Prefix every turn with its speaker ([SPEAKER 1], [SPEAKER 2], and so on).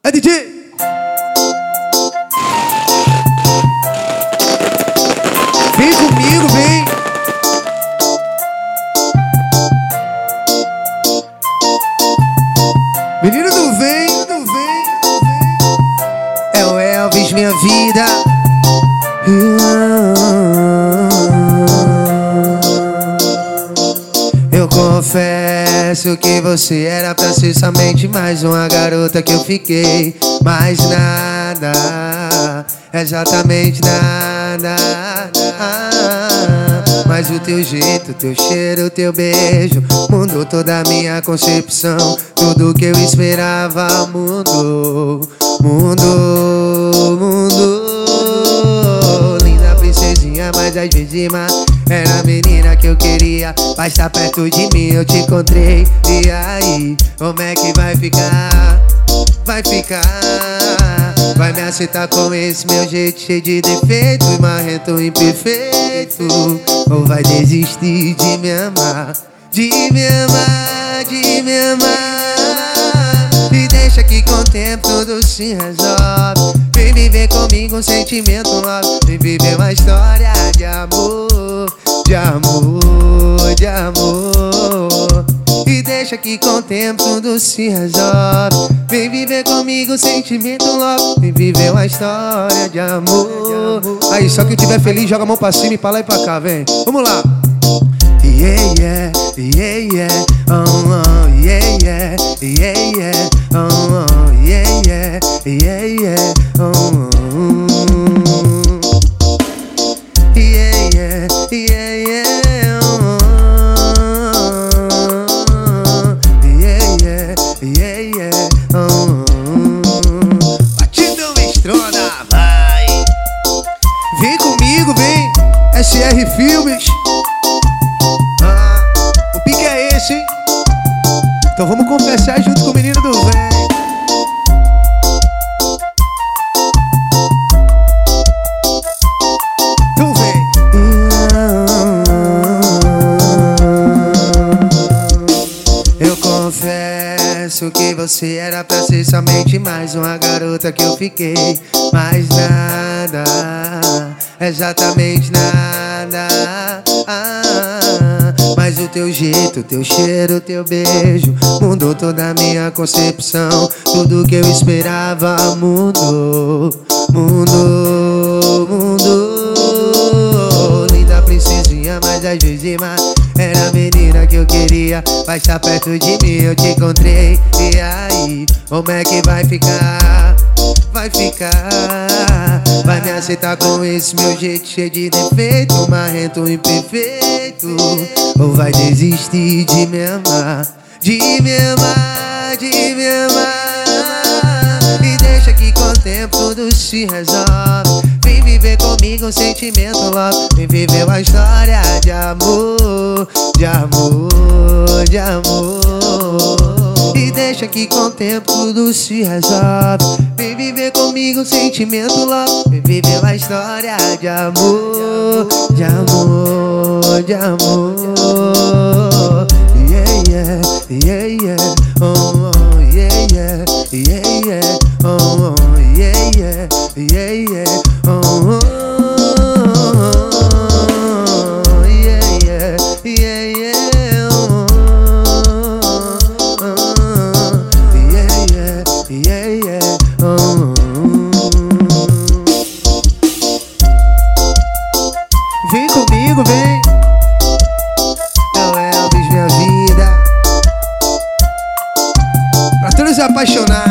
[SPEAKER 1] É DJ! Vem comigo, vem! Menino do vem, é o Elvis, minha vida. Eu confesso que você era pra ser somente mais uma garota que eu fiquei. Mais nada, exatamente nada. Mas o teu jeito, o teu cheiro, o teu beijo mudou toda a minha concepção. Tudo que eu esperava mudou, mudou, mudou. Linda princesinha, mas às vezes má. Era a menina que eu queria, mas tá perto de mim eu te encontrei. E aí, como é que vai ficar? Vai ficar? Vai me aceitar com esse meu jeito cheio de defeito e marrento imperfeito? Ou vai desistir de me amar? De me amar, de me amar? E deixa que com o tempo tudo se resolve. Vem viver comigo um sentimento novo. Vem viver uma história de amor, de amor, de amor. E deixa que com o tempo tudo se resolve. Vem viver comigo um sentimento logo. Vem viver uma história de amor. Aí, só quem tiver feliz joga a mão pra cima e pra lá e pra cá, vem. Vamos lá. Yeah, yeah, yeah, yeah. Oh, oh, yeah, yeah, yeah, yeah. Oh, oh, yeah, yeah, yeah, yeah. Oh, oh. Yeah, yeah, yeah, yeah. Oh, oh. Yeah, yeah, yeah, yeah. Oh, oh. Batidão estrona, vai. Vem comigo, vem. SR Filmes. O pique é esse, hein? Então vamos confessar junto com o menino do vem. Então vem. Eu confesso que você era pra ser somente mais uma garota que eu fiquei. Mais nada, exatamente nada. Mas o teu jeito, o teu cheiro, o teu beijo mudou toda a minha concepção. Tudo que eu esperava mudou, mudou, mudou. Linda princesinha, mas às vezes má. Era a menina que eu queria, mas tá perto de mim eu te encontrei. E aí, como é que vai ficar? Vai ficar? Vai me aceitar com esse meu jeito cheio de defeito, marrento imperfeito? Ou vai desistir de me amar? De me amar, de me amar? E deixa que com o tempo tudo se resolve. Vem viver comigo um sentimento logo. Vem viver uma história de amor, de amor, de amor. E deixa que com o tempo tudo se resolve. Vem viver comigo um sentimento logo. Vem viver uma história de amor, de amor, de amor. Yeah, yeah, yeah, yeah. Oh, oh, yeah, yeah, yeah, yeah. Oh, oh, yeah, yeah, yeah, yeah. Oh, oh, yeah, yeah, yeah, yeah. Oh, oh, yeah, yeah, yeah, yeah. Oh, vem comigo, vem. É o Elvis, minha vida. Pra todos apaixonados.